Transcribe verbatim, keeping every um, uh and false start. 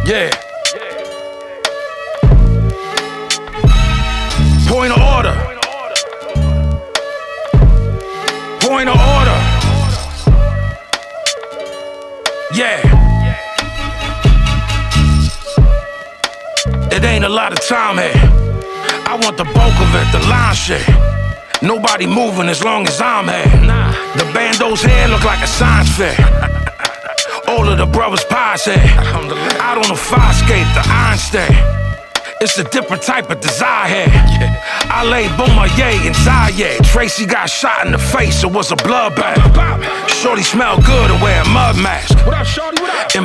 Yeah. Point of order. Point of order. Yeah. It ain't a lot of time here. I want the bulk of it, the line shit. Nobody moving as long as I'm here. Nah. The bando's hair look like a science fair. All of the brothers pies here. Out on the fire skate, the iron stay. It's a different type of desire here. Yeah. I laid Bomaye and Zaye. Tracy got shot in the face, it was a bloodbath. Shorty smell good and wear a mud mask. What up, shorty? What up?